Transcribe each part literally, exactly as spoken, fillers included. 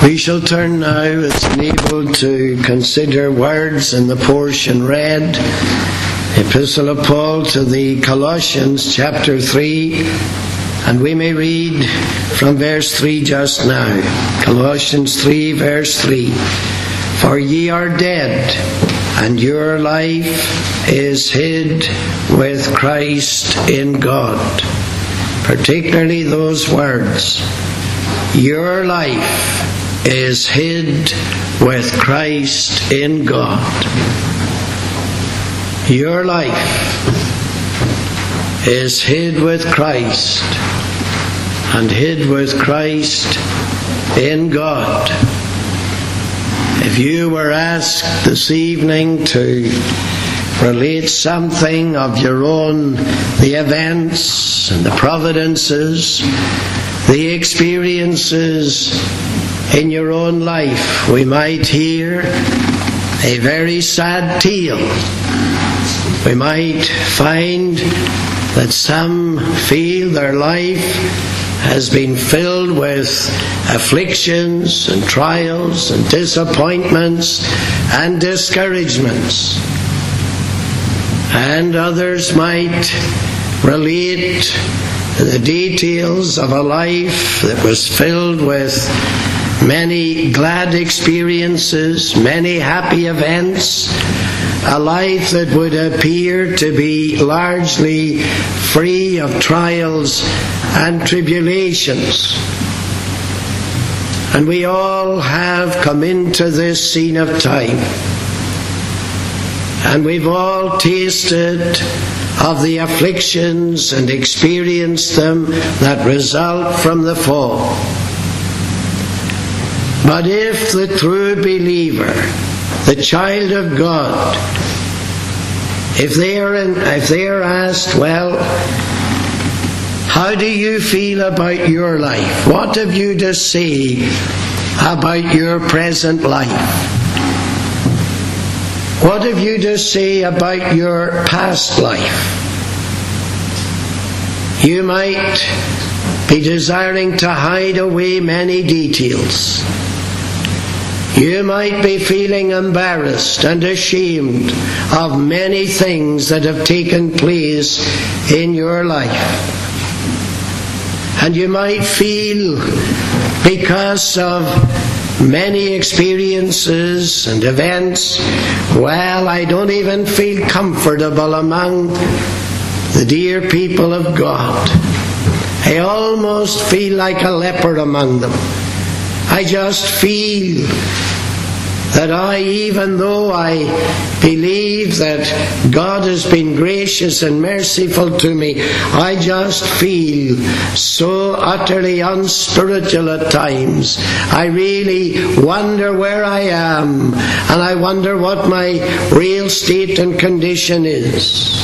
We shall turn now, it's enabled to consider words in the portion read. Epistle of Paul to the Colossians, chapter three, and we may read from verse three just now. Colossians three, verse three. For ye are dead, and your life is hid with Christ in God. Particularly those words. Your life is hid with Christ in God. Your life is hid with Christ, and hid with Christ in God. If you were asked this evening to relate something of your own, the events and the providences, the experiences in your own life, we might hear a very sad tale. We might find that some feel their life has been filled with afflictions and trials and disappointments and discouragements. And others might relate the details of a life that was filled with many glad experiences, many happy events, a life that would appear to be largely free of trials and tribulations. And we all have come into this scene of time, and we've all tasted of the afflictions and experienced them that result from the fall. But if the true believer, the child of God, if they are in, if they are asked, well, how do you feel about your life? What have you to say about your present life? What have you to say about your past life? You might be desiring to hide away many details. You might be feeling embarrassed and ashamed of many things that have taken place in your life. And you might feel, because of many experiences and events, well, I don't even feel comfortable among the dear people of God. I almost feel like a leper among them. I just feel that I, even though I believe that God has been gracious and merciful to me, I just feel so utterly unspiritual at times. I really wonder where I am, and I wonder what my real state and condition is.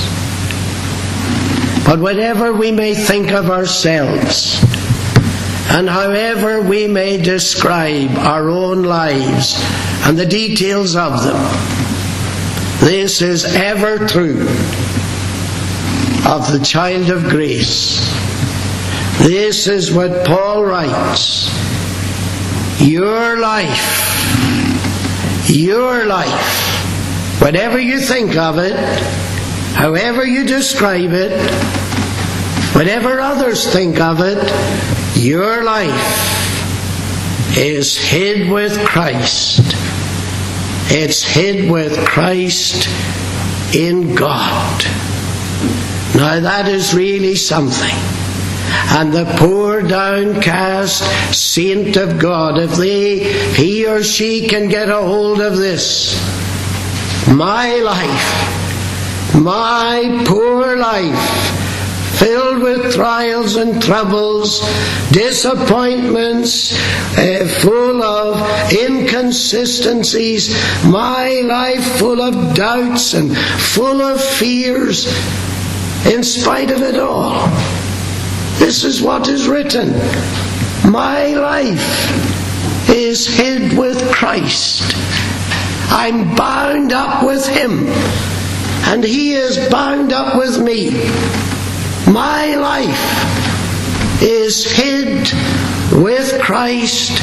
But whatever we may think of ourselves, and however we may describe our own lives and the details of them, this is ever true of the child of grace. This is what Paul writes. Your life, your life, whatever you think of it, however you describe it, whatever others think of it, your life is hid with Christ. It's hid with Christ in God. Now that is really something. And the poor downcast saint of God, if they, he or she can get a hold of this, my life, my poor life, filled with trials and troubles, disappointments, uh, full of inconsistencies, my life full of doubts and full of fears, in spite of it all. This is what is written. My life is hid with Christ. I'm bound up with Him, and He is bound up with me. My life is hid with Christ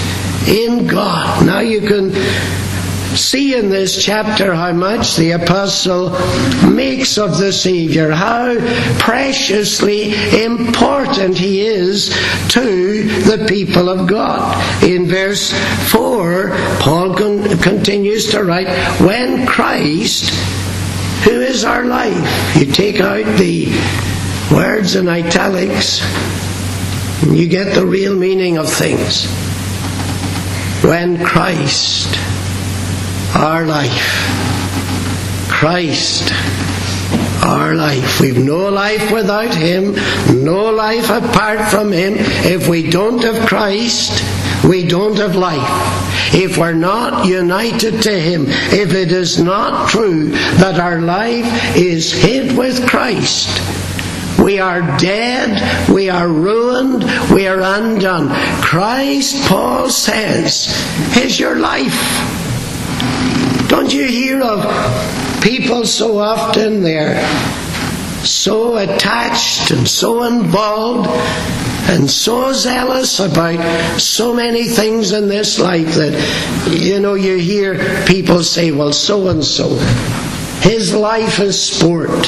in God. Now you can see in this chapter how much the apostle makes of the Savior, how preciously important he is to the people of God. In verse four, Paul con- continues to write, when Christ, who is our life, you take out the words in italics, and you get the real meaning of things. When Christ, our life, Christ, our life. We've no life without him, no life apart from him. If we don't have Christ, we don't have life. If we're not united to him, if it is not true that our life is hid with Christ, we are dead, we are ruined, we are undone. Christ, Paul says, is your life. Don't you hear of people so often, they're so attached and so involved and so zealous about so many things in this life that, you know, you hear people say, well, so-and-so, his life is sport.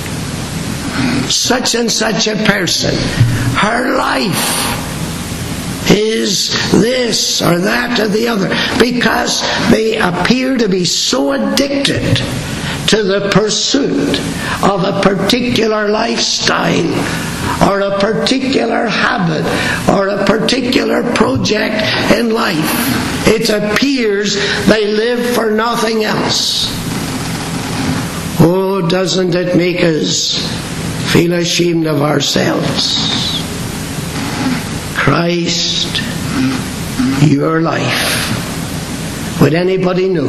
Such and such a person, her life is this or that or the other, because they appear to be so addicted to the pursuit of a particular lifestyle or a particular habit or a particular project in life. It appears they live for nothing else. Oh, doesn't it make us feel ashamed of ourselves? Christ, your life. Would anybody know?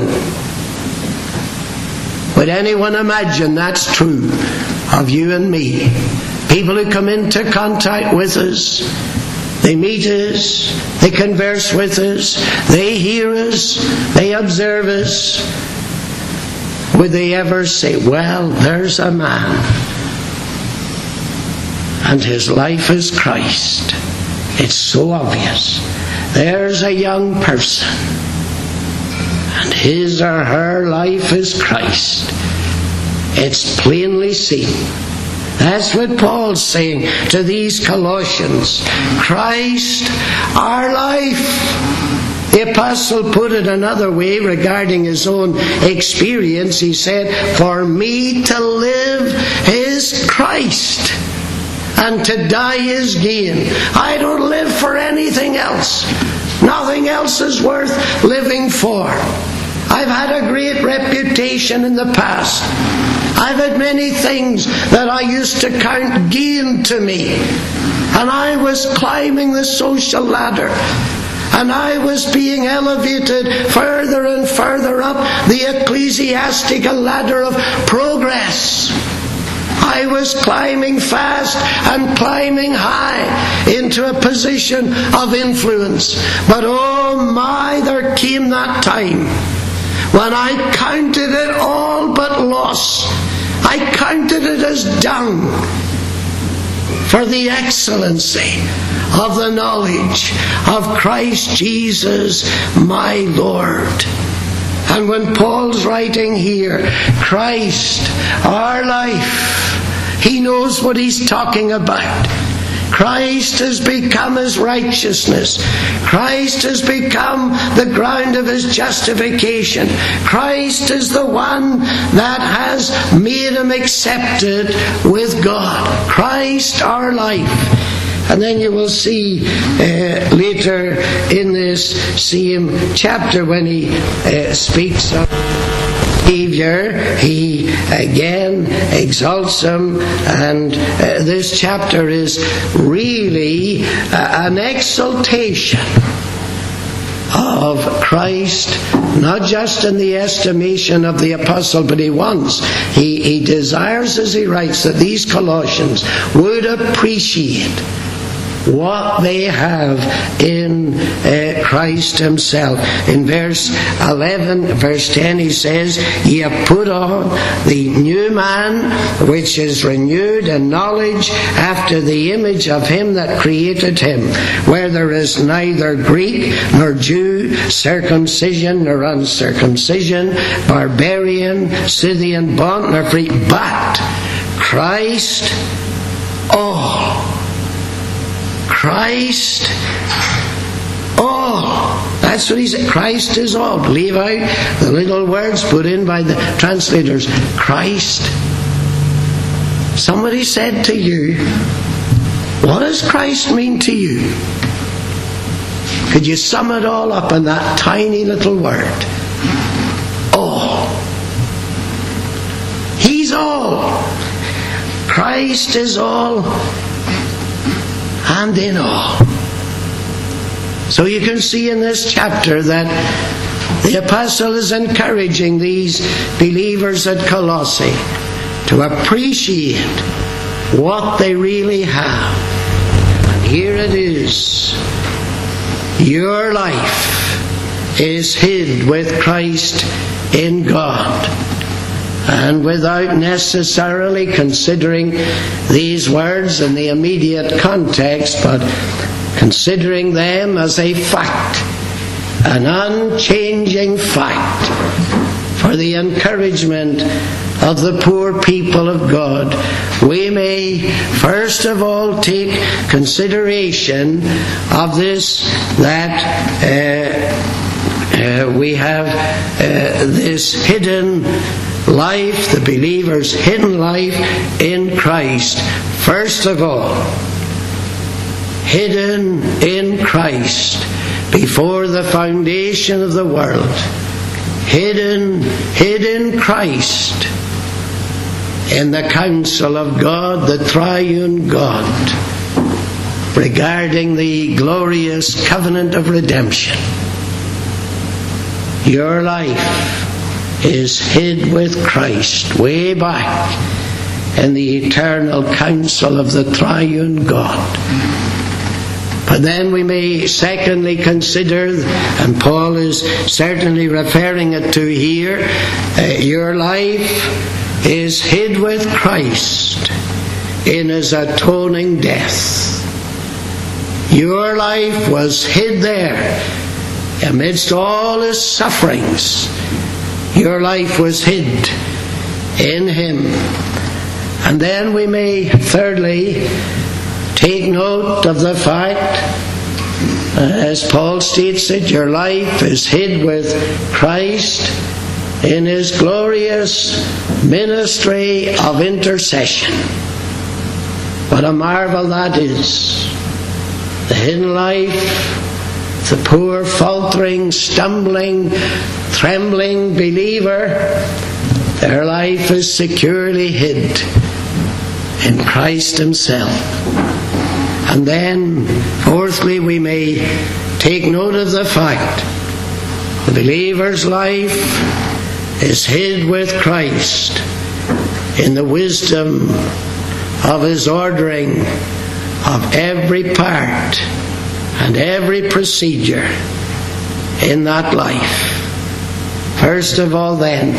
Would anyone imagine that's true of you and me? People who come into contact with us, they meet us, they converse with us, they hear us, they observe us. Would they ever say, well, there's a man, and his life is Christ? It's so obvious. There's a young person, and his or her life is Christ. It's plainly seen. That's what Paul's saying to these Colossians. Christ, our life. The apostle put it another way regarding his own experience. He said, for me to live is Christ, and to die is gain. I don't live for anything else. Nothing else is worth living for. I've had a great reputation in the past. I've had many things that I used to count gain to me. And I was climbing the social ladder. And I was being elevated further and further up the ecclesiastical ladder of progress. I was climbing fast and climbing high into a position of influence. But oh my, there came that time when I counted it all but loss. I counted it as dung for the excellency of the knowledge of Christ Jesus my Lord. And when Paul's writing here, Christ, our life, he knows what he's talking about. Christ has become his righteousness. Christ has become the ground of his justification. Christ is the one that has made him accepted with God. Christ, our life. And then you will see uh, later in this same chapter when he uh, speaks of Savior, he again exalts him, and uh, this chapter is really uh, an exaltation of Christ, not just in the estimation of the apostle, but he wants, he, he desires as he writes that these Colossians would appreciate what they have in uh, Christ himself. In verse eleven, verse ten, he says, ye have put on the new man, which is renewed in knowledge after the image of him that created him, where there is neither Greek nor Jew, circumcision nor uncircumcision, barbarian, Scythian, bond nor free, but Christ all. Christ all. That's what he said. Christ is all. Leave out the little words put in by the translators. Christ. Somebody said to you, what does Christ mean to you? Could you sum it all up in that tiny little word? All. He's all. Christ is all and in all. So you can see in this chapter that the apostle is encouraging these believers at Colossae to appreciate what they really have. And here it is. Your life is hid with Christ in God. And without necessarily considering these words in the immediate context, but considering them as a fact, an unchanging fact, for the encouragement of the poor people of God, we may first of all take consideration of this, that uh, uh, we have uh, this hidden life, the believer's hidden life in Christ. First of all, hidden in Christ before the foundation of the world. Hidden, hid in Christ in the counsel of God, the triune God, regarding the glorious covenant of redemption. Your life is hid with Christ way back in the eternal counsel of the triune God. But then we may secondly consider, and Paul is certainly referring it to here, uh, your life is hid with Christ in his atoning death. Your life was hid there amidst all his sufferings. Your life was hid in him. And then we may thirdly take note of the fact, as Paul states it, your life is hid with Christ in his glorious ministry of intercession. What a marvel that is. The hidden life, the poor, faltering, stumbling, trembling believer, their life is securely hid in Christ himself. And then, fourthly, we may take note of the fact the believer's life is hid with Christ in the wisdom of his ordering of every part and every procedure in that life. First of all, then,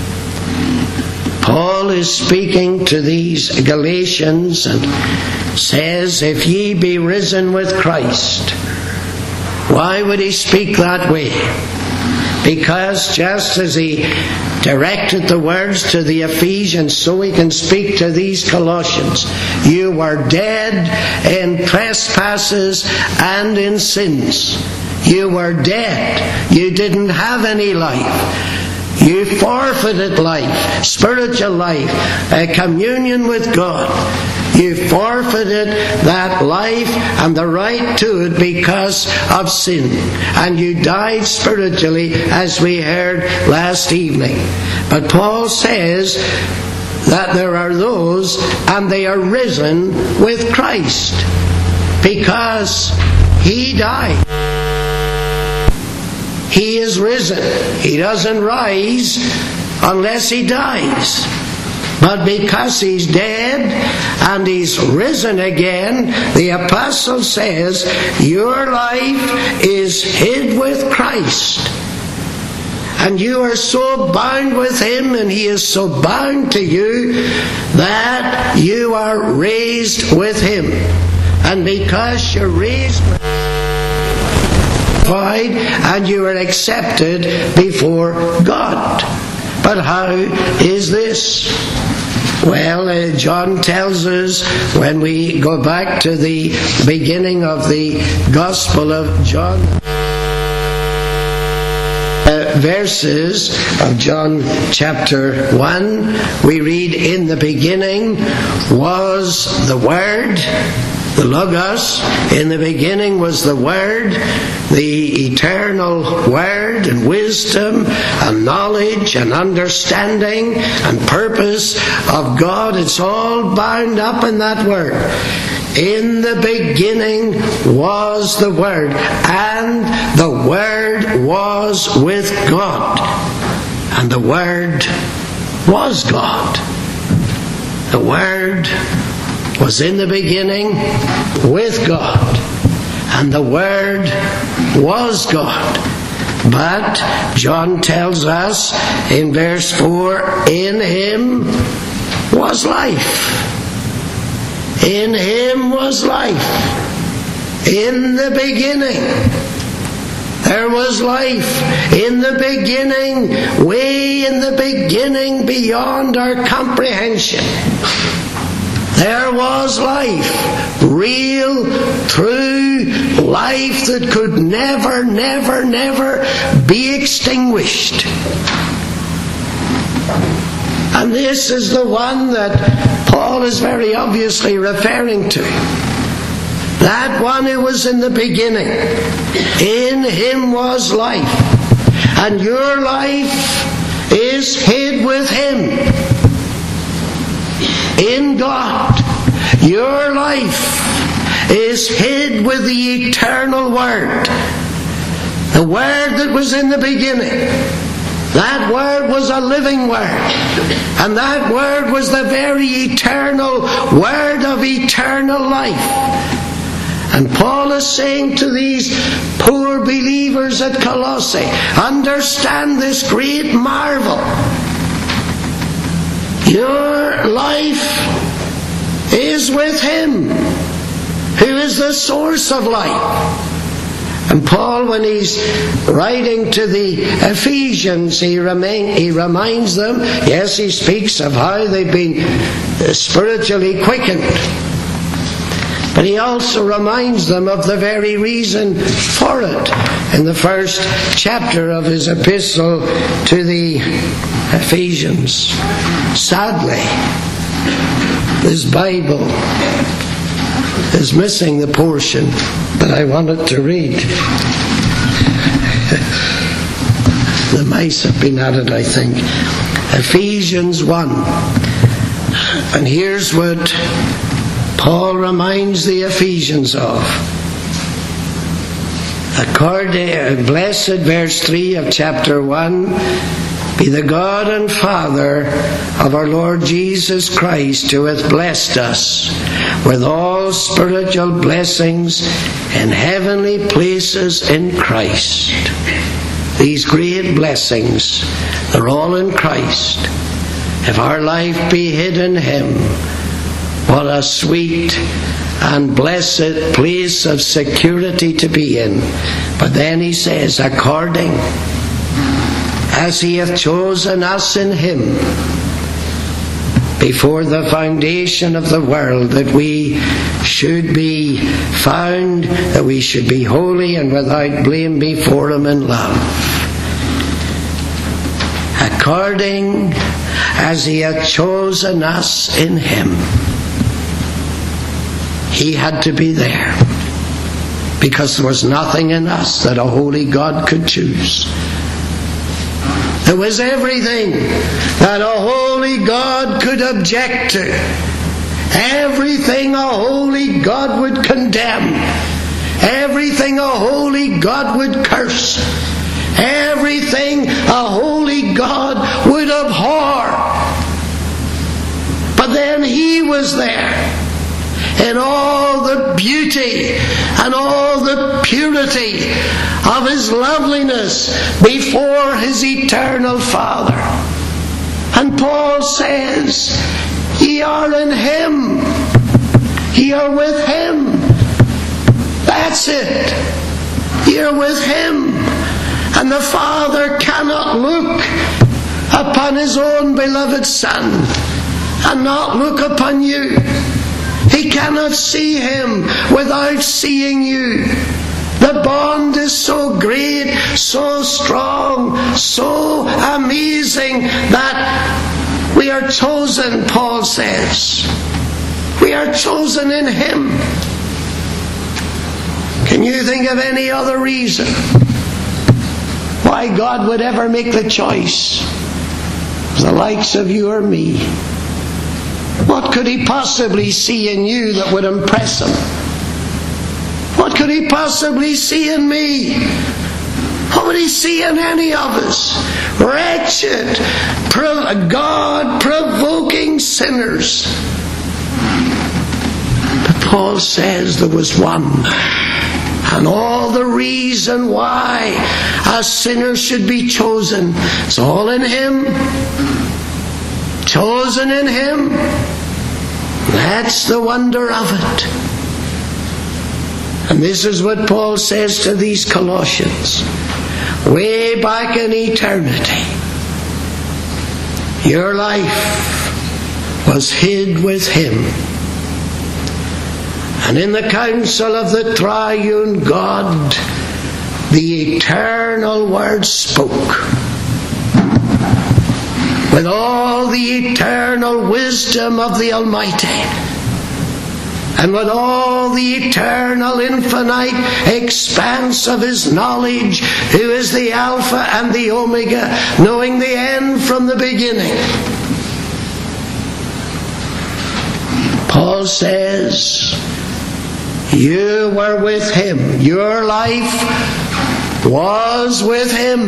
Paul is speaking to these Galatians and says, if ye be risen with Christ. Why would he speak that way? Because just as he directed the words to the Ephesians, so he can speak to these Colossians. You were dead in trespasses and in sins. You were dead. You didn't have any life. You forfeited life, spiritual life, a communion with God. You forfeited that life and the right to it because of sin. And you died spiritually, as we heard last evening. But Paul says that there are those, and they are risen with Christ, because he died. He is risen. He doesn't rise unless he dies. But because he's dead and he's risen again, the apostle says, your life is hid with Christ. And you are so bound with him, and he is so bound to you, that you are raised with him. And because you're raised with him, and you are accepted before God. But how is this? Well, uh, John tells us, when we go back to the beginning of the Gospel of John, uh, verses of John chapter one, we read, in the beginning was the Word, the Logos. In the beginning was the Word, the eternal Word, and wisdom and knowledge and understanding and purpose of God. It's all bound up in that Word. In the beginning was the Word, and the Word was with God, and the Word was God. The Word was in the beginning with God, and the Word was God. But John tells us in verse four, in him was life. In him was life. In the beginning there was life. In the beginning, way in the beginning, beyond our comprehension, there was life, real, true life that could never, never, never be extinguished. And this is the one that Paul is very obviously referring to. That one who was in the beginning. In him was life. And your life is hid with him in God. Your life is hid with the eternal Word. The Word that was in the beginning. That Word was a living Word. And that Word was the very eternal Word of eternal life. And Paul is saying to these poor believers at Colossae, understand this great marvel. Your life is with him who is the source of life. And Paul, when he's writing to the Ephesians, he, remain, he reminds them, yes, he speaks of how they've been spiritually quickened. But he also reminds them of the very reason for it in the first chapter of his epistle to the Ephesians. Sadly, this Bible is missing the portion that I wanted to read. The mice have been at it, I think. Ephesians one. And here's what Paul reminds the Ephesians of. According, blessed, verse three of chapter one, be the God and Father of our Lord Jesus Christ, who hath blessed us with all spiritual blessings in heavenly places in Christ. These great blessings, they're all in Christ. If our life be hid in him, what a sweet and blessed place of security to be in. But then he says, according as he hath chosen us in him before the foundation of the world, that we should be found, that we should be holy and without blame before him in love. According as he hath chosen us in him. He had to be there, because there was nothing in us that a holy God could choose. There was everything that a holy God could object to. Everything a holy God would condemn. Everything a holy God would curse. Everything a holy God would abhor. was there in all the beauty and all the purity of his loveliness before his eternal Father. And Paul says, ye are in him. Ye are with him. That's it. You're with him. And the Father cannot look upon his own beloved Son and not look upon you. He cannot see him without seeing you. The bond is so great, so strong, so amazing that we are chosen, Paul says. We are chosen in him. Can you think of any other reason why God would ever make the choice of the likes of you or me? What could he possibly see in you that would impress him? What could he possibly see in me? What would he see in any of us? Wretched, God-provoking sinners. But Paul says there was one. And all the reason why a sinner should be chosen, it's all in him. Chosen in him. That's the wonder of it. And this is what Paul says to these Colossians. Way back in eternity, your life was hid with him. And in the counsel of the triune God, the eternal Word spoke. With all the eternal wisdom of the Almighty, and with all the eternal infinite expanse of his knowledge, who is the Alpha and the Omega, knowing the end from the beginning. Paul says, you were with him. Your life was with him.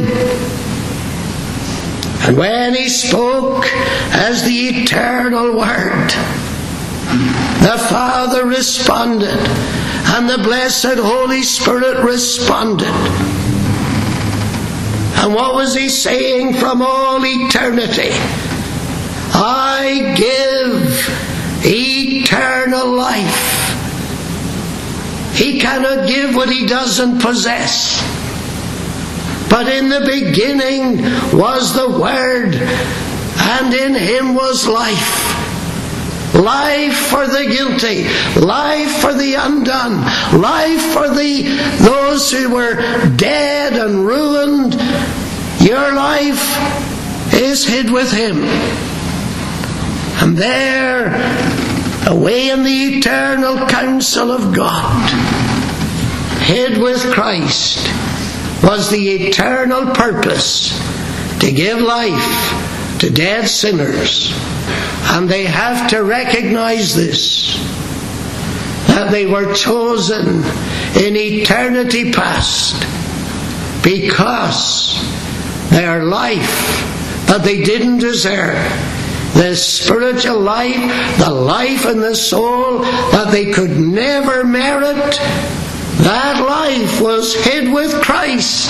And when he spoke as the eternal Word, the Father responded, and the blessed Holy Spirit responded. And what was he saying from all eternity? I give eternal life. He cannot give what he doesn't possess. But in the beginning was the Word, and in him was life. Life for the guilty, life for the undone, life for the those who were dead and ruined. Your life is hid with him. And there, away in the eternal counsel of God, hid with Christ, was the eternal purpose to give life to dead sinners. And they have to recognize this, that they were chosen in eternity past because their life that they didn't deserve, the spiritual life, the life in the soul that they could never merit, that life was hid with Christ,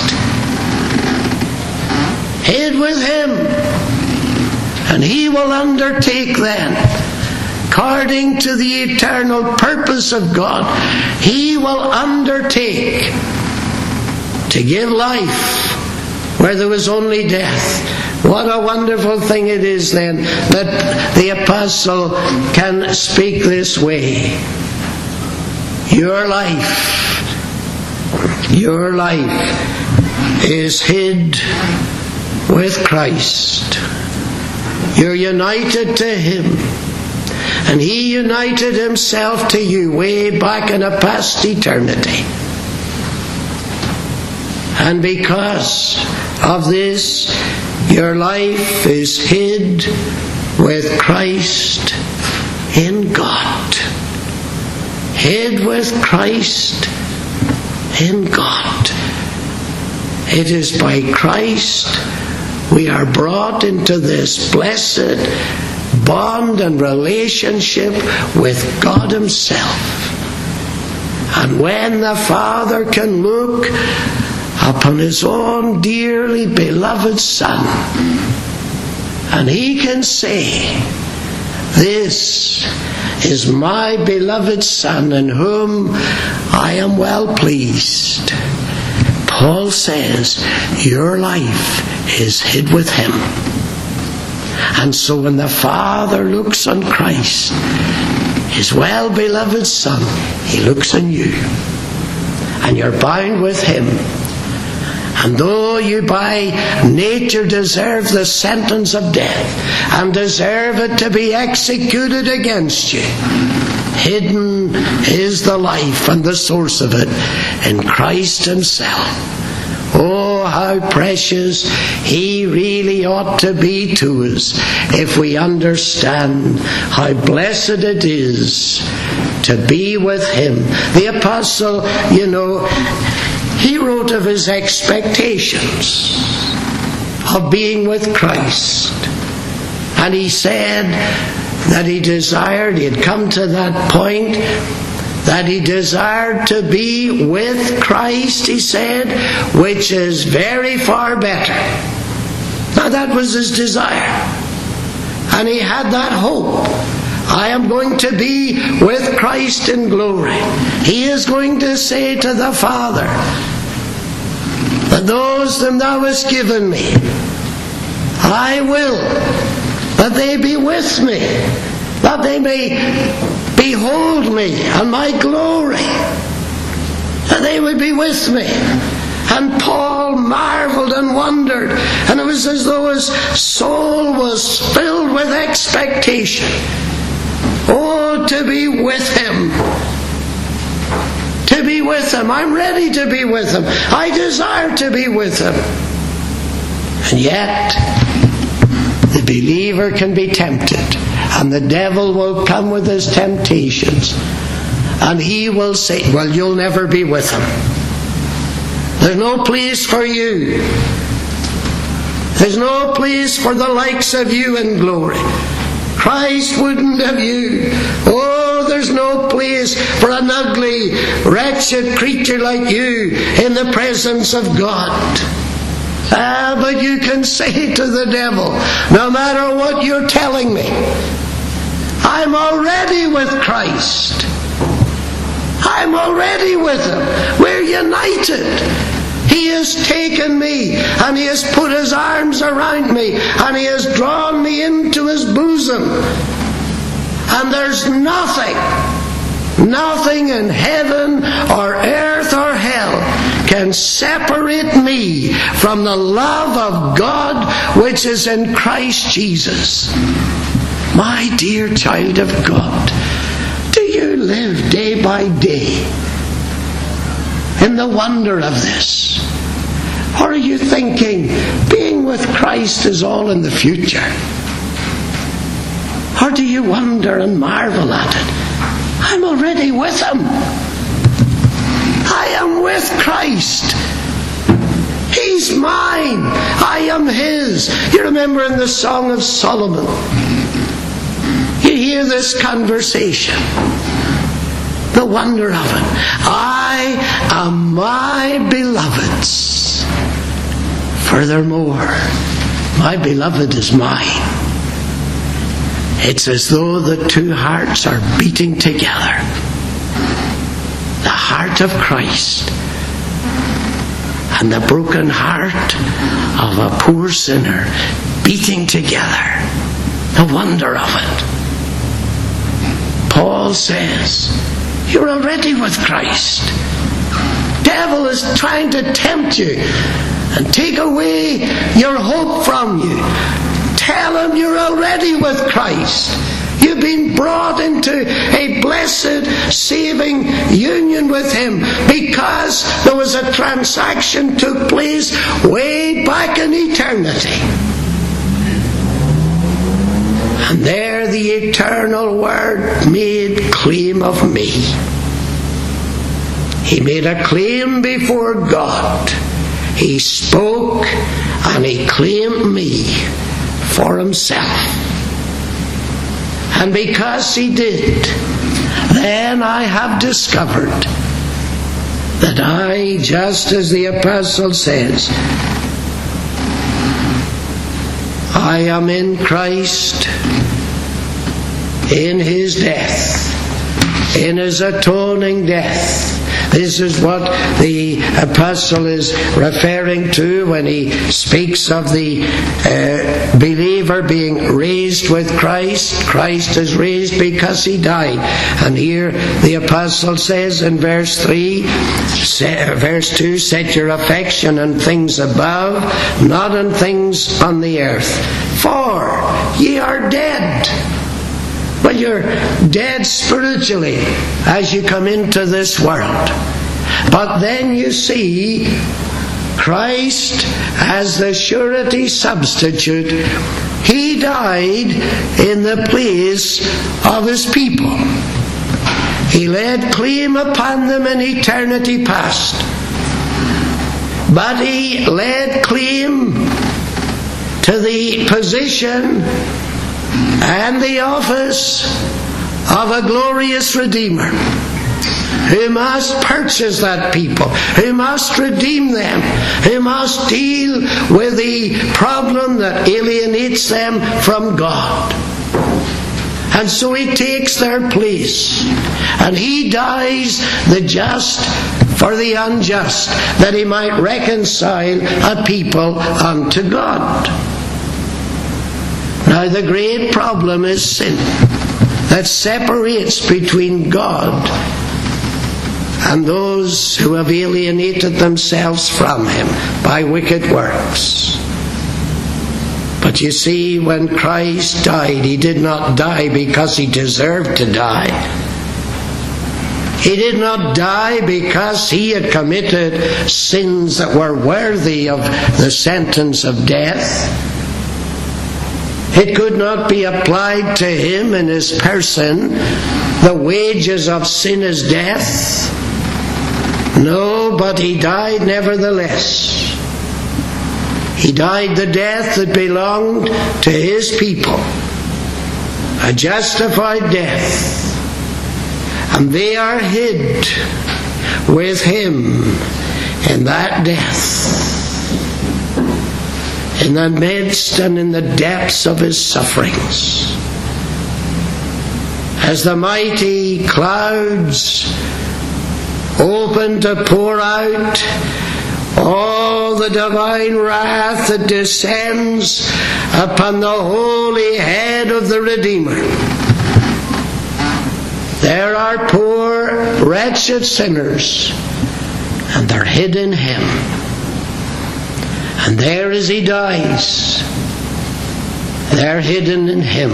hid with him. And he will undertake then, according to the eternal purpose of God, he will undertake to give life where there was only death. What a wonderful thing it is then that the apostle can speak this way. Your life, your life is hid with Christ. You're united to him, and he united himself to you way back in a past eternity. And because of this, your life is hid with Christ in God. Hid with Christ in God. It is by Christ we are brought into this blessed, bond and relationship with God himself. And when the Father can look upon his own dearly beloved Son, and he can say, "This is my beloved Son in whom I am well pleased," Paul says, your life is hid with him. And so when the Father looks on Christ, his well-beloved Son, he looks on you. And you're bound with him. And though you by nature deserve the sentence of death, and deserve it to be executed against you, hidden is the life and the source of it in Christ himself. Oh, how precious he really ought to be to us if we understand how blessed it is to be with him. The apostle, you know, he wrote of his expectations of being with Christ. And he said that he desired, he had come to that point, that he desired to be with Christ, he said, which is very far better. Now that was his desire. And he had that hope. I am going to be with Christ in glory. He is going to say to the Father, that those whom thou hast given me, I will, that they be with me, that they may behold me and my glory, that they would be with me. And Paul marveled and wondered, and it was as though his soul was filled with expectation. Oh, to be with him. To be with him. I'm ready to be with him. I desire to be with him. And yet, the believer can be tempted. And the devil will come with his temptations. And he will say, well, you'll never be with him. There's no place for you. There's no place for the likes of you in glory. Christ wouldn't have you. Oh, there's no place for an ugly, wretched creature like you in the presence of God. Ah, but you can say to the devil, no matter what you're telling me, I'm already with Christ. I'm already with him. We're united. He has taken me, and he has put his arms around me, and he has drawn me into his bosom. And there's nothing, nothing in heaven or earth or hell can separate me from the love of God which is in Christ Jesus. My dear child of God, do you live day by day in the wonder of this? Or are you thinking being with Christ is all in the future? Or do you wonder and marvel at it? I'm already with him. I am with Christ. He's mine. I am his. You remember in the Song of Solomon, you hear this conversation. The wonder of it. I am my beloved's. Furthermore, my beloved is mine. It's as though the two hearts are beating together. The heart of Christ and the broken heart of a poor sinner beating together. The wonder of it. Paul says, you're already with Christ. Devil is trying to tempt you and take away your hope from you. Tell him you're already with Christ. You've been brought into a blessed saving union with him because there was a transaction took place way back in eternity. And there the eternal Word made claim of me. He made a claim before God. He spoke and he claimed me for himself. And because he did, then I have discovered that I, just as the apostle says, I am in Christ, in his death, in his atoning death. This is what the apostle is referring to when he speaks of the uh, believer being raised with Christ. Christ is raised because he died. And here the apostle says in verse three, verse two, set your affection on things above, not on things on the earth. For ye are dead. Well, you're dead spiritually as you come into this world. But then you see Christ as the surety substitute. He died in the place of his people. He laid claim upon them in eternity past. But he laid claim to the position and the office of a glorious Redeemer who must purchase that people, who must redeem them, who must deal with the problem that alienates them from God. And so he takes their place, and he dies the just for the unjust, that he might reconcile a people unto God. Now the great problem is sin that separates between God and those who have alienated themselves from him by wicked works. But you see, when Christ died, he did not die because he deserved to die. He did not die because he had committed sins that were worthy of the sentence of death. It could not be applied to him in his person. The wages of sin is death. No, but he died nevertheless. He died the death that belonged to his people, a justified death. And they are hid with him in that death, in the midst and in the depths of his sufferings. As the mighty clouds open to pour out all the divine wrath that descends upon the holy head of the Redeemer, there are poor, wretched sinners, and they're hid in him. And there as he dies, they're hidden in him.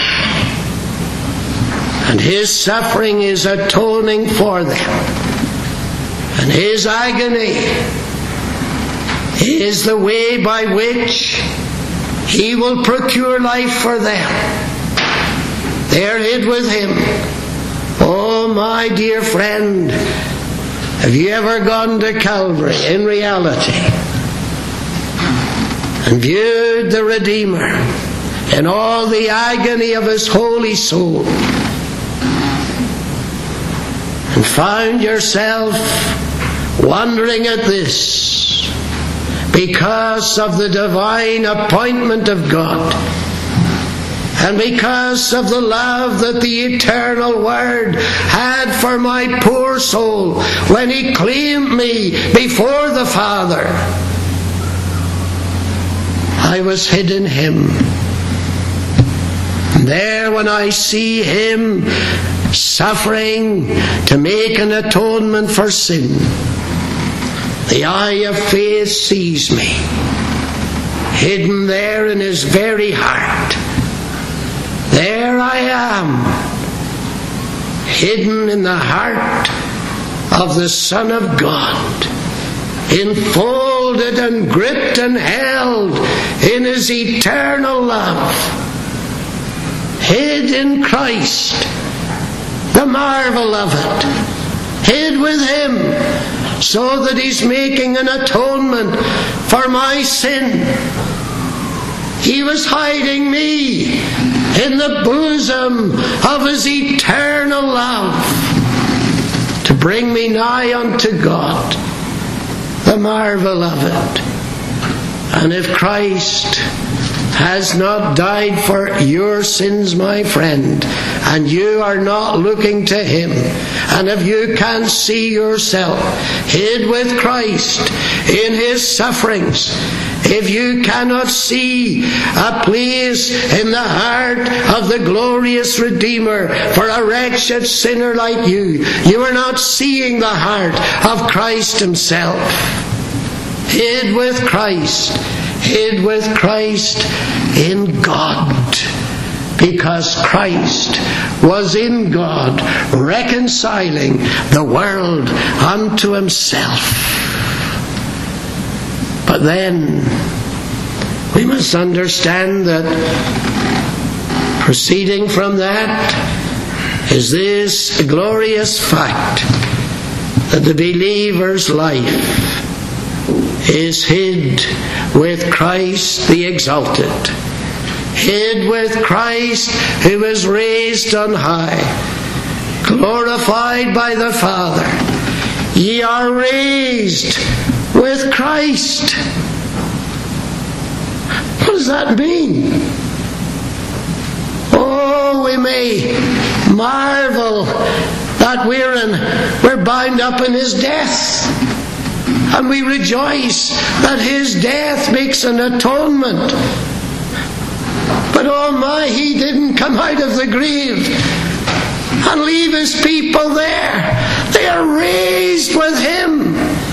And his suffering is atoning for them. And his agony is the way by which he will procure life for them. They're hid with him. Oh, my dear friend, have you ever gone to Calvary in reality and viewed the Redeemer in all the agony of his holy soul, and found yourself wondering at this because of the divine appointment of God, and because of the love that the eternal Word had for my poor soul when he claimed me before the Father? I was hid in him. And there, when I see him suffering to make an atonement for sin, the eye of faith sees me, hidden there in his very heart. There I am, hidden in the heart of the Son of God, enfolded and gripped and held in his eternal love, hid in Christ, the marvel of it, hid with him, so that he's making an atonement for my sin. He was hiding me in the bosom of his eternal love, to bring me nigh unto God. The marvel of it. And if Christ has not died for your sins, my friend, and you are not looking to him, and if you can see yourself hid with Christ in his sufferings, if you cannot see a place in the heart of the glorious Redeemer for a wretched sinner like you, you are not seeing the heart of Christ himself. Hid with Christ, hid with Christ in God, because Christ was in God, reconciling the world unto himself. But then we must understand that proceeding from that is this glorious fact, that the believer's life is hid with Christ the exalted, hid with Christ who was raised on high, glorified by the Father. Ye are raised with Christ. What does that mean? Oh, we may marvel that we're in, we're bound up in his death, and we rejoice that his death makes an atonement. But oh my, he didn't come out of the grave and leave his people there. They are raised with him.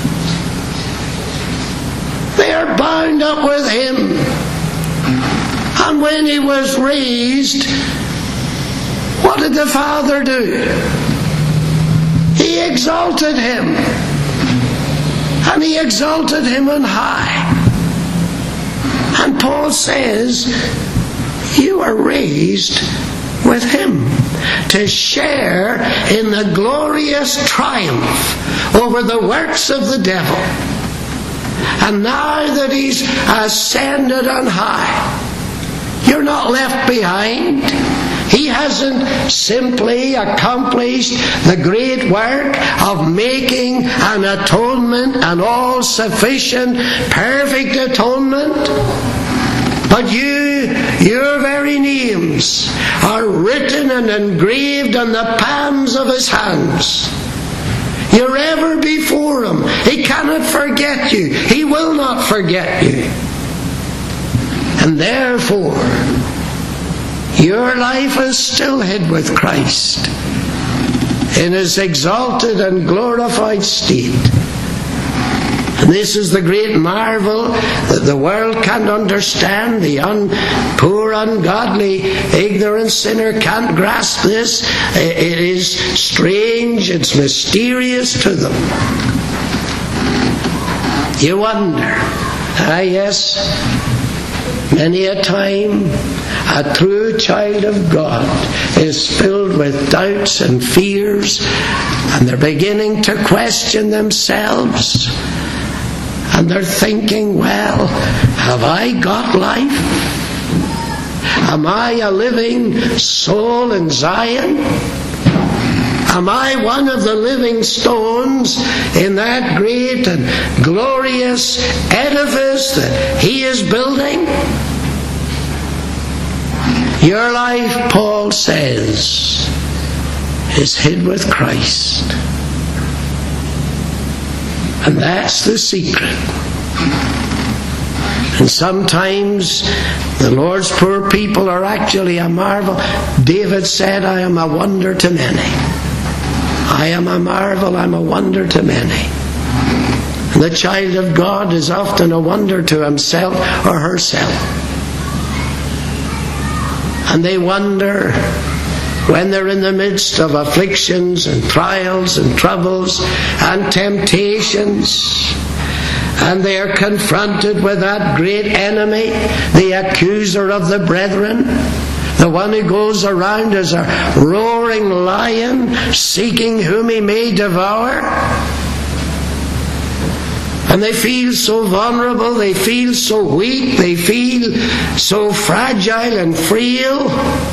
They are bound up with him. And when he was raised, what did the Father do? He exalted him. And he exalted him on high. And Paul says, you are raised with him to share in the glorious triumph over the works of the devil. And now that he's ascended on high, you're not left behind. He hasn't simply accomplished the great work of making an atonement, an all-sufficient, perfect atonement. But you, your very names are written and engraved on the palms of his hands. You're ever before him. He cannot forget you. He will not forget you. And therefore, your life is still hid with Christ in his exalted and glorified state. And this is the great marvel that the world can't understand. The un, poor, ungodly, ignorant sinner can't grasp this. It is strange, it's mysterious to them. You wonder, ah yes, many a time a true child of God is filled with doubts and fears, and they're beginning to question themselves. And they're thinking, well, have I got life? Am I a living soul in Zion? Am I one of the living stones in that great and glorious edifice that he is building? Your life, Paul says, is hid with Christ. And that's the secret. And sometimes the Lord's poor people are actually a marvel. David said, I am a wonder to many. I am a marvel, I'm a wonder to many. And the child of God is often a wonder to himself or herself. And they wonder when they're in the midst of afflictions and trials and troubles and temptations, and they are confronted with that great enemy, the accuser of the brethren, the one who goes around as a roaring lion, seeking whom he may devour. And they feel so vulnerable, they feel so weak, they feel so fragile and frail.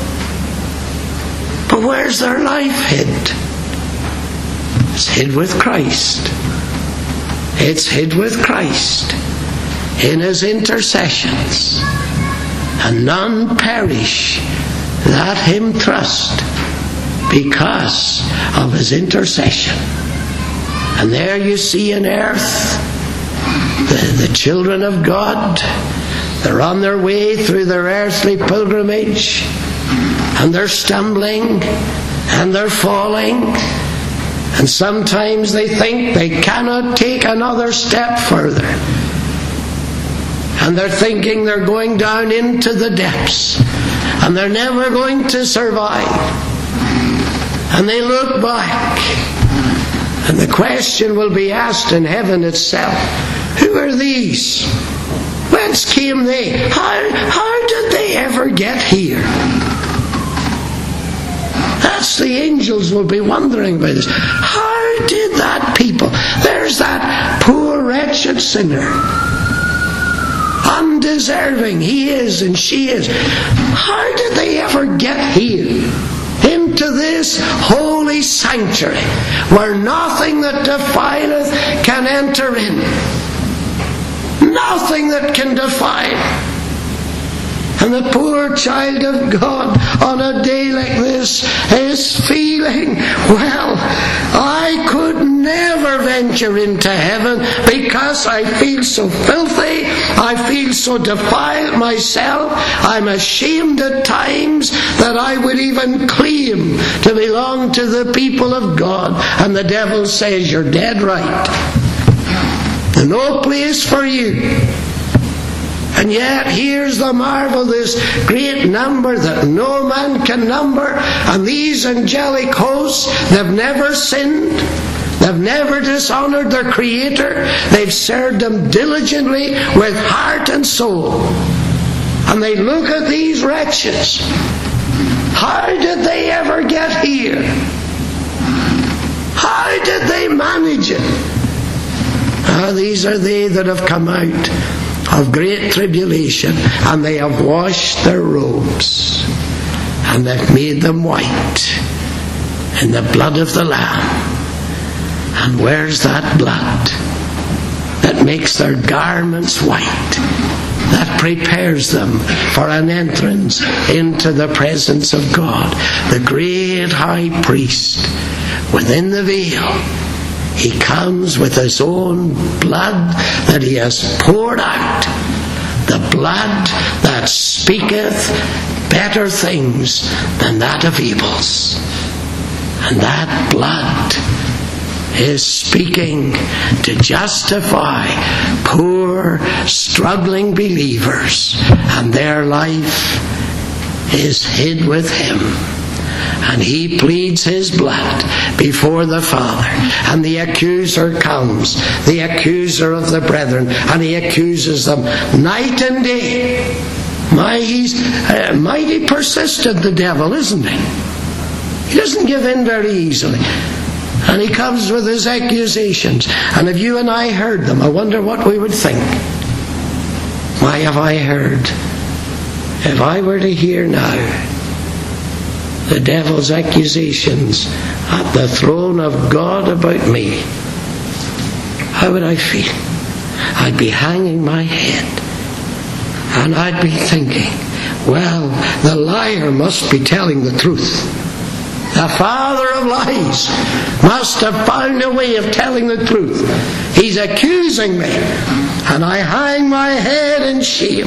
But where's their life hid? It's hid with Christ. It's hid with Christ in His intercessions. And none perish that Him trust because of His intercession. And there you see on earth the, the children of God. They're on their way through their earthly pilgrimage, and they're stumbling and they're falling, and sometimes they think they cannot take another step further, and they're thinking they're going down into the depths and they're never going to survive. And they look back, and the question will be asked in heaven itself, who are these? Whence came they? How, how did they ever get here? That's the angels will be wondering about this. How did that people, there's that poor wretched sinner, undeserving he is and she is, how did they ever get here? Into this holy sanctuary where nothing that defileth can enter in. Nothing that can defile. And the poor child of God on a day like this is feeling, well, I could never venture into heaven because I feel so filthy, I feel so defiled myself, I'm ashamed at times that I would even claim to belong to the people of God. And the devil says, you're dead right. There's no place for you. And yet here's the marvel, this great number that no man can number, and these angelic hosts, they've never sinned, they've never dishonoured their Creator, they've served Him diligently with heart and soul. And they look at these wretches. How did they ever get here? How did they manage it? Ah, these are they that have come out of great tribulation, and they have washed their robes, and they've made them white in the blood of the Lamb. And where's that blood that makes their garments white, that prepares them for an entrance into the presence of God? The great high priest within the veil, he comes with his own blood that he has poured out, the blood that speaketh better things than that of Abel's. And that blood is speaking to justify poor, struggling believers, and their life is hid with Him. And He pleads His blood before the Father. And the accuser comes, the accuser of the brethren, and he accuses them night and day. My, he's uh, mighty persistent, the devil, isn't he? He doesn't give in very easily. And he comes with his accusations. And if you and I heard them, I wonder what we would think. Why have I heard? If I were to hear now the devil's accusations at the throne of God about me, how would I feel? I'd be hanging my head, and I'd be thinking, well, the liar must be telling the truth. The father of lies must have found a way of telling the truth. He's accusing me, and I hang my head in shame.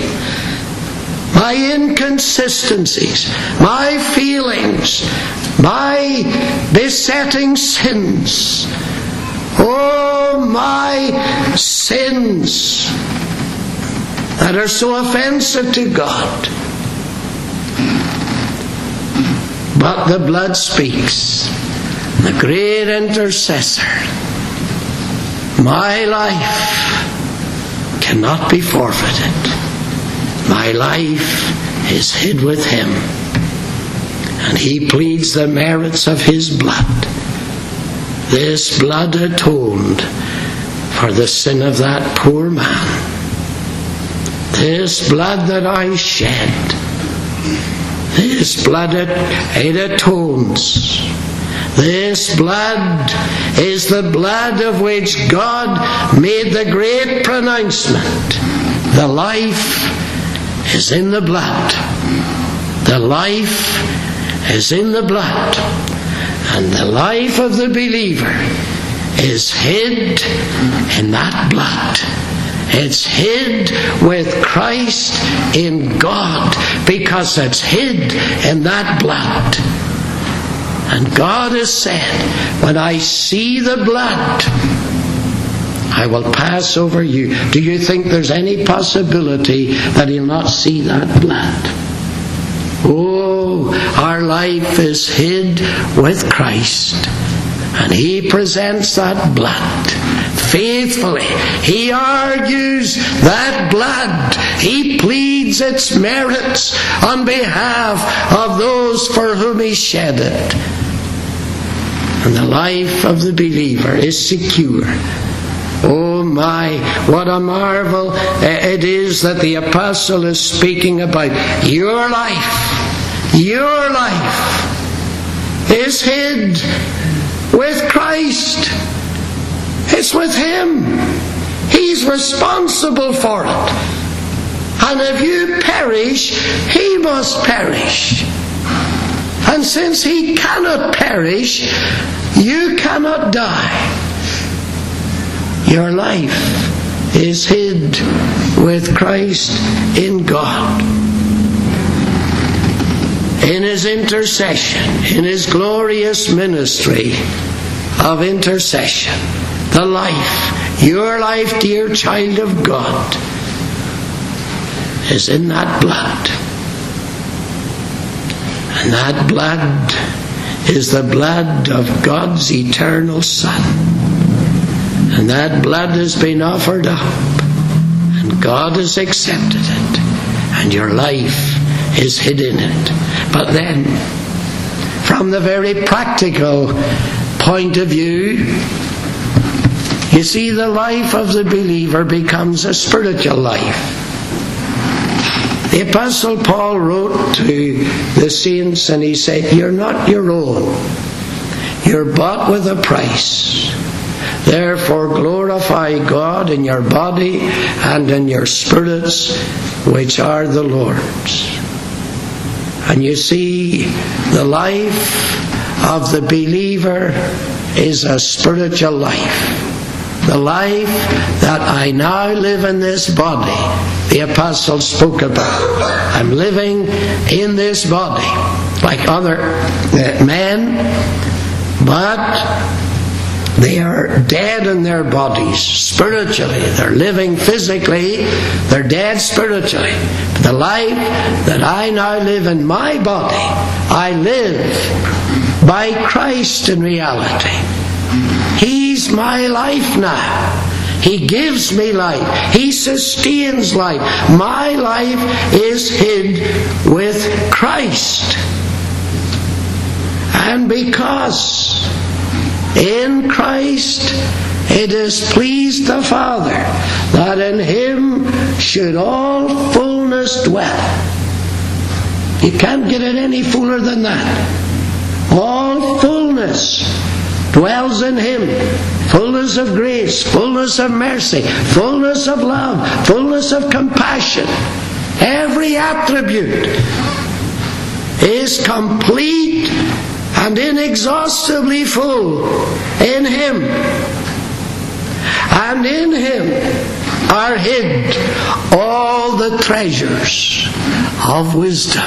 My inconsistencies, my feelings, my besetting sins, oh, my sins that are so offensive to God. But the blood speaks. The great intercessor. My life cannot be forfeited. My life is hid with Him. And He pleads the merits of His blood. This blood atoned for the sin of that poor man. This blood that I shed, this blood, it, it atones. This blood is the blood of which God made the great pronouncement. The life is in the blood. The life is in the blood. And the life of the believer is hid in that blood. It's hid with Christ in God, because it's hid in that blood. And God has said, when I see the blood, I will pass over you. Do you think there's any possibility that he'll not see that blood? Oh, our life is hid with Christ, and he presents that blood faithfully. He argues that blood. He pleads its merits on behalf of those for whom he shed it. And the life of the believer is secure. Oh my, what a marvel it is that the apostle is speaking about. Your life, your life is hid with Christ. It's with him. He's responsible for it. And if you perish, he must perish. And since he cannot perish, you cannot die. Your life is hid with Christ in God. In his intercession, in his glorious ministry of intercession, the life, your life, dear child of God, is in that blood. And that blood is the blood of God's eternal Son. And that blood has been offered up, and God has accepted it, and your life is hid in it. But then, from the very practical point of view, you see, the life of the believer becomes a spiritual life. The Apostle Paul wrote to the saints, and he said, you're not your own. You're bought with a price. Therefore glorify God in your body and in your spirits, which are the Lord's. And you see, the life of the believer is a spiritual life. The life that I now live in this body, the apostle spoke about. I'm living in this body like other men, but they are dead in their bodies spiritually. They're living physically, they're dead spiritually. But the life that I now live in my body, I live by Christ in reality. He's my life now. He gives me life. He sustains life. My life is hid with Christ. And because in Christ it has pleased the Father that in him should all fullness dwell. You can't get it any fuller than that. All fullness dwells in him. Fullness of grace, fullness of mercy, fullness of love, fullness of compassion. Every attribute is complete and inexhaustibly full in him. And in him are hid all the treasures of wisdom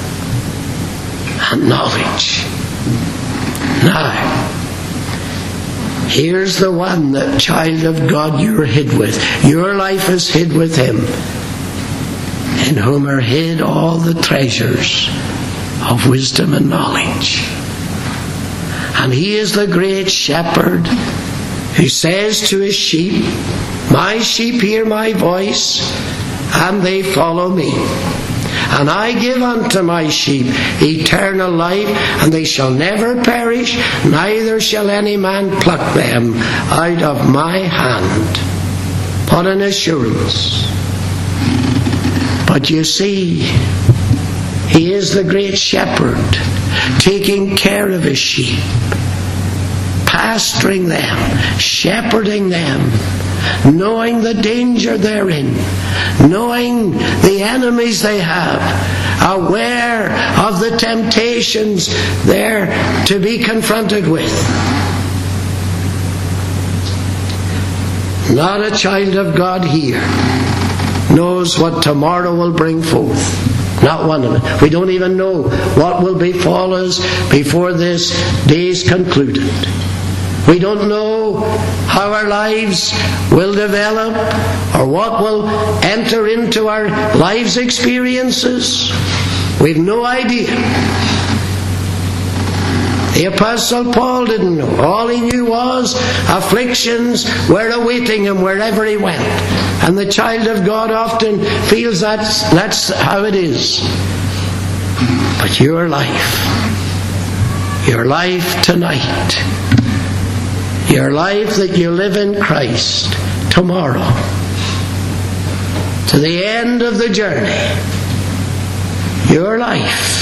and knowledge. Now, here's the one that, child of God, you're hid with. Your life is hid with him, in whom are hid all the treasures of wisdom and knowledge. And he is the great shepherd who says to his sheep, my sheep hear my voice, and they follow me. And I give unto my sheep eternal life, and they shall never perish, neither shall any man pluck them out of my hand. What an assurance. But you see, he is the great shepherd, taking care of his sheep, pasturing them, shepherding them, knowing the danger they're in, knowing the enemies they have, aware of the temptations they're to be confronted with. Not a child of God here knows what tomorrow will bring forth. Not one of them. We don't even know what will befall us before this day's concluded. We don't know how our lives will develop or what will enter into our lives' experiences. We've no idea. The Apostle Paul didn't know. All he knew was afflictions were awaiting him wherever he went. And the child of God often feels that's, that's how it is. But your life, your life tonight, your life that you live in Christ tomorrow, to the end of the journey, your life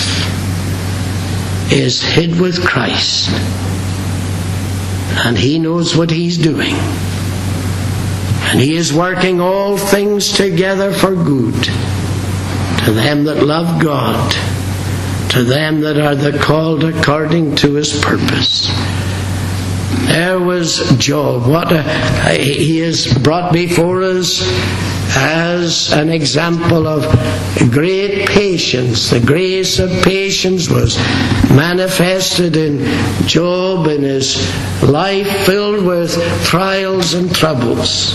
is hid with Christ, and he knows what he's doing, and he is working all things together for good to them that love God, to them that are the called according to his purpose. There was Job. What a, he is brought before us as an example of great patience. The grace of patience was manifested in Job, in his life filled with trials and troubles.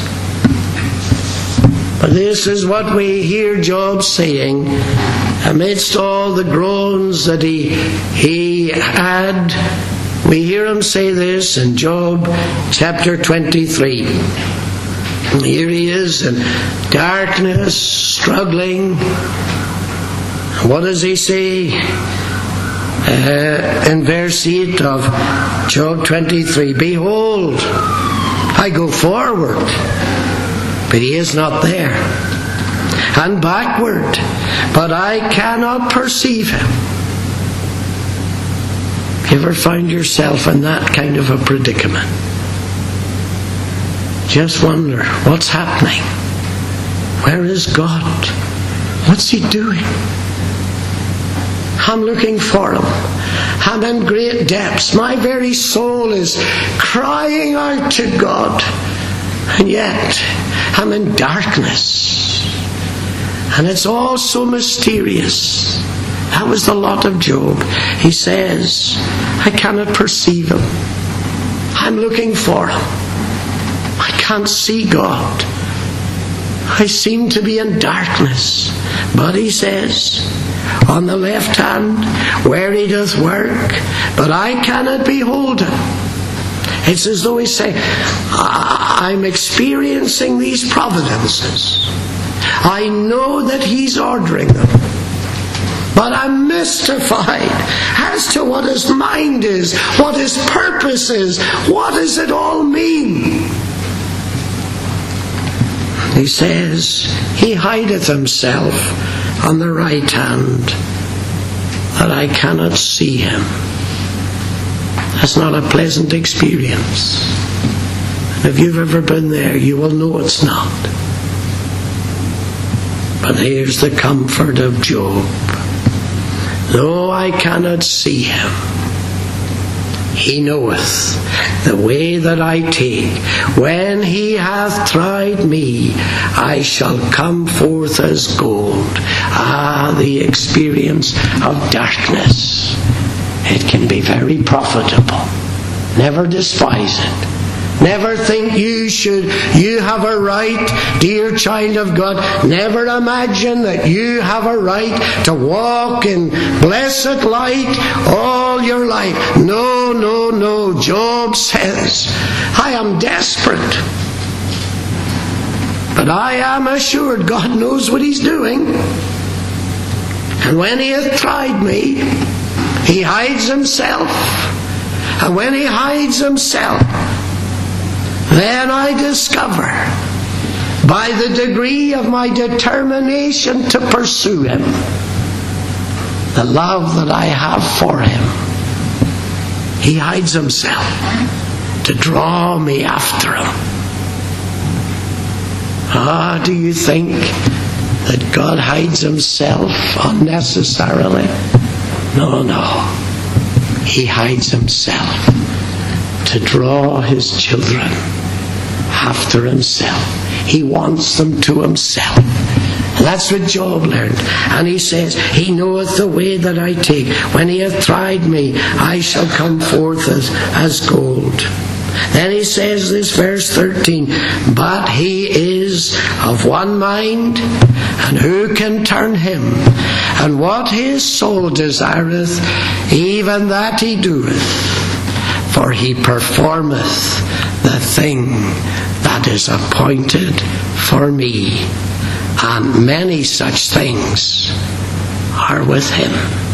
But this is what we hear Job saying amidst all the groans that he, he had. We hear him say this in Job chapter twenty-three. Here he is in darkness, struggling. What does he say? Uh, in verse eight of Job twenty-three, behold, I go forward, but he is not there, and backward, but I cannot perceive him. You ever find yourself in that kind of a predicament? Just wonder, what's happening? Where is God? What's he doing? I'm looking for him. I'm in great depths. My very soul is crying out to God. And yet, I'm in darkness. And it's all so mysterious. That was the lot of Job. He says, I cannot perceive him. I'm looking for him. I can't see God. I seem to be in darkness. But he says, on the left hand, where he doth work, but I cannot behold him. It's as though he's saying, I'm experiencing these providences. I know that he's ordering them. But I'm mystified as to what his mind is, what his purpose is. What does it all mean? He says, he hideth himself on the right hand, that I cannot see him. That's not a pleasant experience. And if you've ever been there, you will know it's not. But here's the comfort of Job. Though I cannot see him, he knoweth the way that I take. When he hath tried me, I shall come forth as gold. Ah, the experience of darkness. It can be very profitable. Never despise it. Never think you should, you have a right, dear child of God, never imagine that you have a right to walk in blessed light all your life. No, no, no. Job says, I am desperate, but I am assured God knows what he's doing. And when he hath tried me, he hides himself. And when he hides himself, then I discover, by the degree of my determination to pursue him, the love that I have for him. He hides himself to draw me after him. Ah, do you think that God hides himself unnecessarily? No, no. He hides himself to draw his children after himself. He wants them to himself. And that's what Job learned. And he says, he knoweth the way that I take. When he hath tried me, I shall come forth as, as gold. Then he says this, verse thirteen, but he is of one mind, and who can turn him? And what his soul desireth, even that he doeth. For he performeth the thing that is appointed for me. And many such things are with him.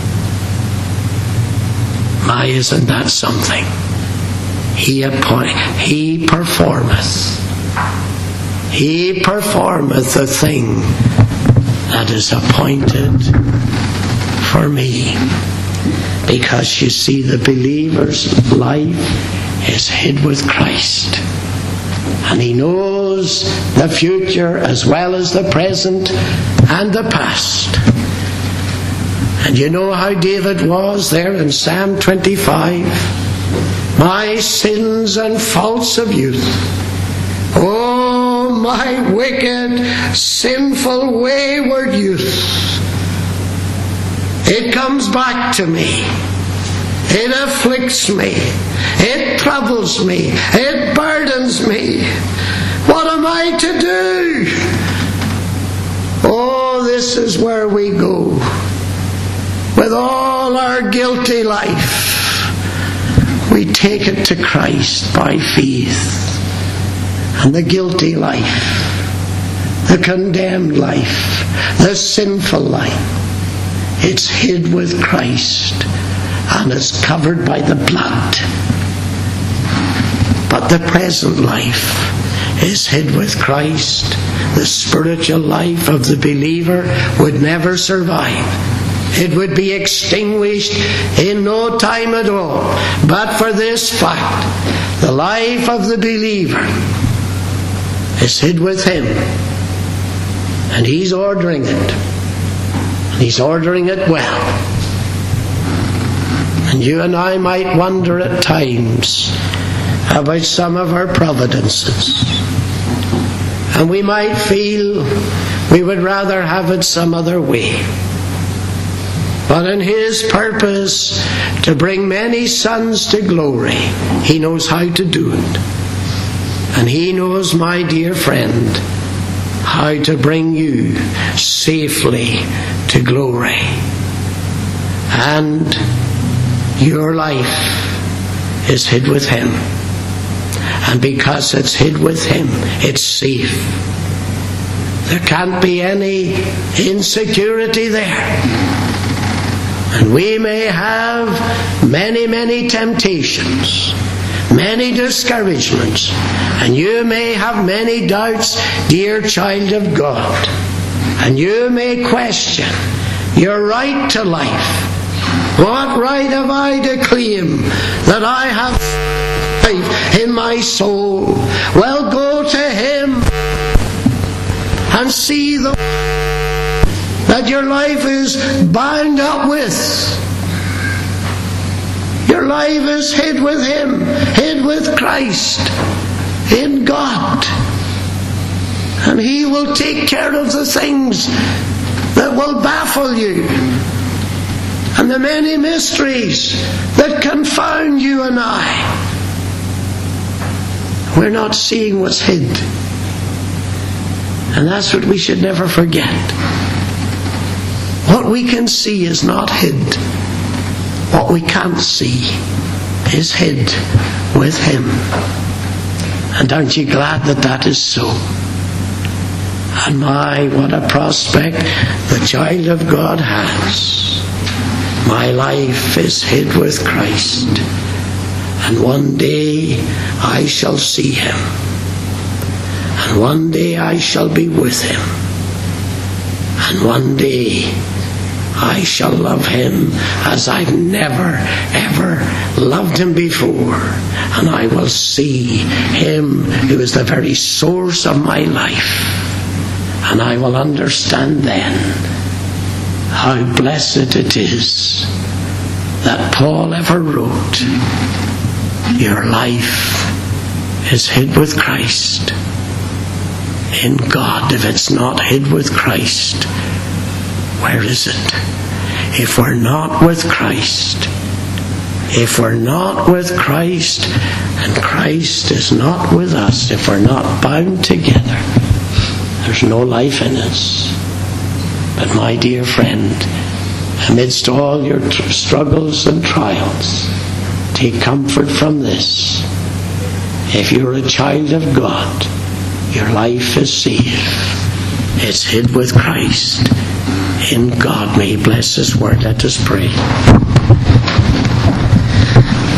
My, isn't that something? He appoint, he performeth. He performeth the thing that is appointed for me. Because you see, the believer's life is hid with Christ. And he knows the future as well as the present and the past. And you know how David was there in Psalm twenty-five. My sins and faults of youth. Oh, my wicked, sinful, wayward youth. It comes back to me. It afflicts me. It troubles me. It burdens me. What am I to do? Oh, this is where we go. With all our guilty life, we take it to Christ by faith. And the guilty life, the condemned life, the sinful life, it's hid with Christ and it's covered by the blood. But the present life is hid with Christ. The spiritual life of the believer would never survive. It would be extinguished in no time at all. But for this fact, the life of the believer is hid with him. And he's ordering it. And he's ordering it well. And you and I might wonder at times about some of our providences. And we might feel we would rather have it some other way. But in his purpose to bring many sons to glory, he knows how to do it. And he knows, my dear friend, how to bring you safely to glory. And your life is hid with him. And because it's hid with him, it's safe. There can't be any insecurity there. And we may have many, many temptations, many discouragements, and you may have many doubts, dear child of God. And you may question your right to life. What right have I to claim that I have life in my soul? Well, go to him and see the that your life is bound up with. Your life is hid with him, hid with Christ, in God. And he will take care of the things that will baffle you, and the many mysteries that confound you and I. We're not seeing what's hid. And that's what we should never forget. What we can see is not hid. What we can't see is hid with him. And aren't you glad that that is so? And my, what a prospect the child of God has. My life is hid with Christ, and one day I shall see him, and one day I shall be with him, and one day I shall love him as I've never ever loved him before, and I will see him who is the very source of my life, and I will understand then how blessed it is that Paul ever wrote, your life is hid with Christ in God. If it's not hid with Christ, where is it? If we're not with Christ, if we're not with Christ, and Christ is not with us, if we're not bound together, there's no life in us. But my dear friend, amidst all your tr- struggles and trials, take comfort from this. If you're a child of God, your life is safe. It's hid with Christ in God. May he bless his word. Let us pray.